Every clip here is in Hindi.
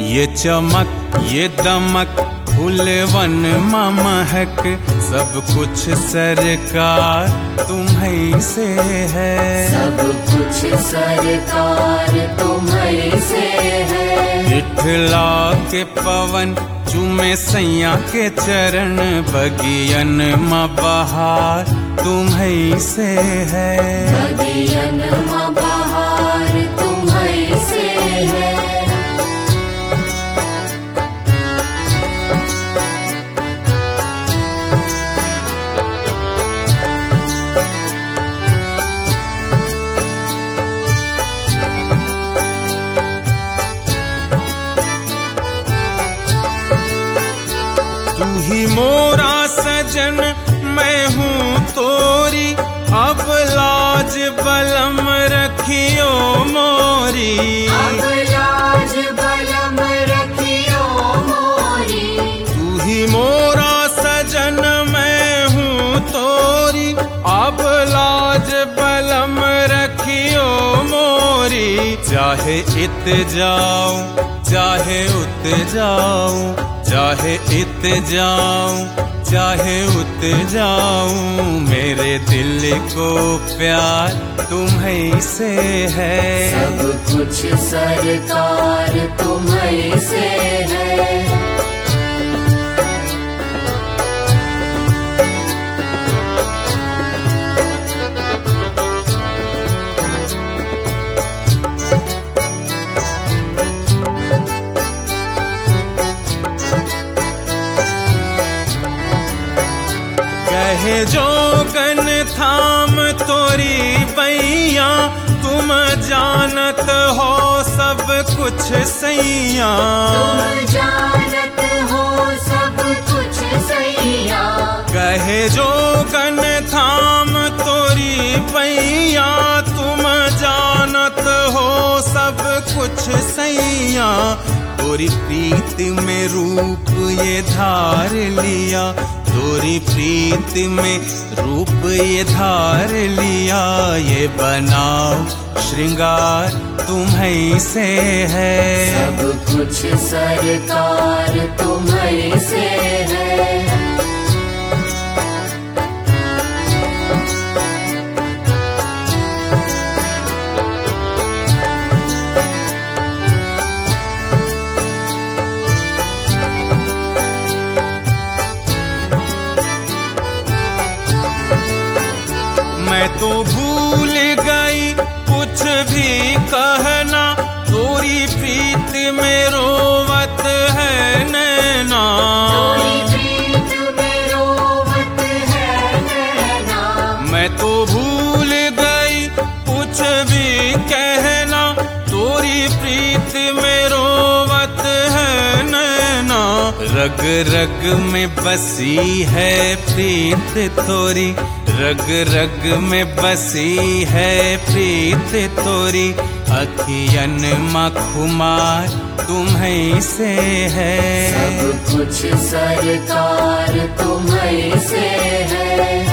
ये चमक ये दमक फूलवन महक सब कुछ सरकार तुम्हीं से है। सब कुछ सरकार तुम्हीं से है। विठला के पवन चूमे सैया के चरण बगियन माँ बहार तुम्हीं से है। बगियन माँ बहार तुम्हीं से है। तू ही मोरा सजन मैं हूँ तोरी अब लाज बलम रखियो मोरी। अब लाज बलम रखियो मोरी। तू ही मोरा सजन मैं हूँ तोरी अब लाज बलम रखियो मोरी। चाहे इत जाऊं चाहे उत जाऊं चाहे इत जाऊं चाहे उत जाऊं मेरे दिल को प्यार तुम्हीं से है। सब कुछ सरकार तुम्हीं से है। कहे जोगन थाम तोरी बैया तुम जानत हो सब कुछ सैया। तुम जानत हो सब कुछ सैया। कहे जोगन थाम तोरी बैया तुम जानत हो सब कुछ सैया। तोरी प्रीत में रूप ये धार लिया तोरी प्रीत में रूप ये धार लिया। ये बनाओ श्रृंगार तुम्हीं से है। सब कुछ सरकार तुम्हीं से है। मैं तो भूल गई कुछ भी कहना तोरी प्रीत में रोवत है नैना। तोरी प्रीत में रोवत है नैना। मैं तो भूल गई कुछ भी कहना तोरी प्रीत में रोवत है नैना। रग रग में बसी है प्रीत तोरी रग रग में बसी है प्रीत तोरी। अखियन माँ खुमार तुम्हीं से है। सब कुछ सरकार तुम्हीं से है।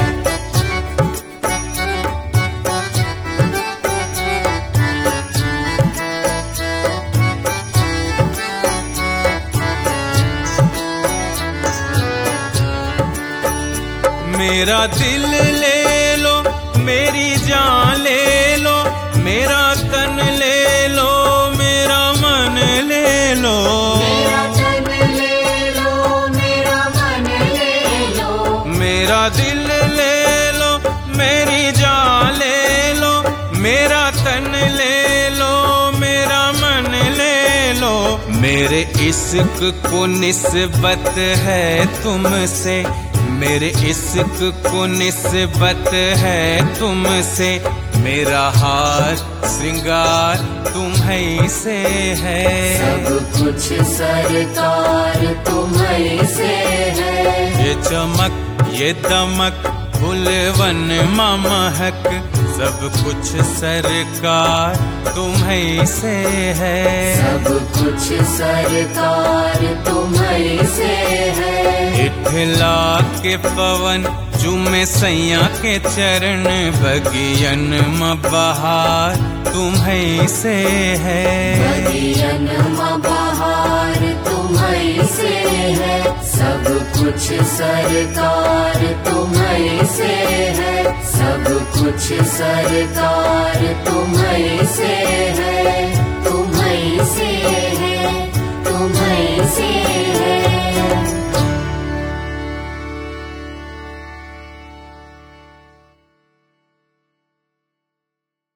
मेरा दिल ले लो मेरी जान ले लो मेरा तन ले लो मेरा मन ले लो। मेरा तन ले लो मेरा मन ले लो। मेरा दिल ले लो मेरी जान ले लो मेरा तन ले लो मेरा मन ले लो। मेरे इश्क को निस्बत है तुमसे मेरे इश्क को निस्बत है तुमसे। मेरा हार श्रृंगार तुम्हीं से है। सब कुछ सरकार तुम्हीं से है। ये चमक ये दमक फूलवन महक सब कुछ सरकार तुम्हीं से है। सब कुछ सरकार तुम्हीं से है। इठला के पवन चूमे सैया के चरण बगियन में बहार तुम्हीं से है। बगियन में बहार तुम्हीं से है, सब कुछ सरकार तुम्हीं से है, सब कुछ सरकार तुम्हीं से है, तुम्हीं से